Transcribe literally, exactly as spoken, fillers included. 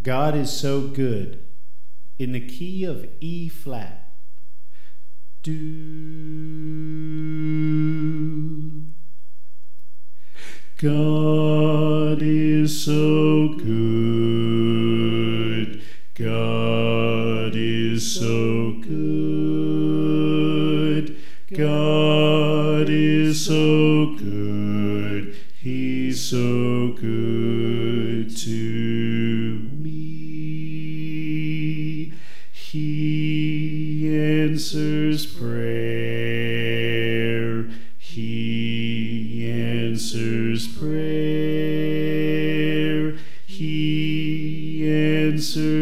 God is so good in the key of E flat. Do. God is so good. God is so good. God is so good. He's so good to me. He answers prayer. He answers prayer. He answers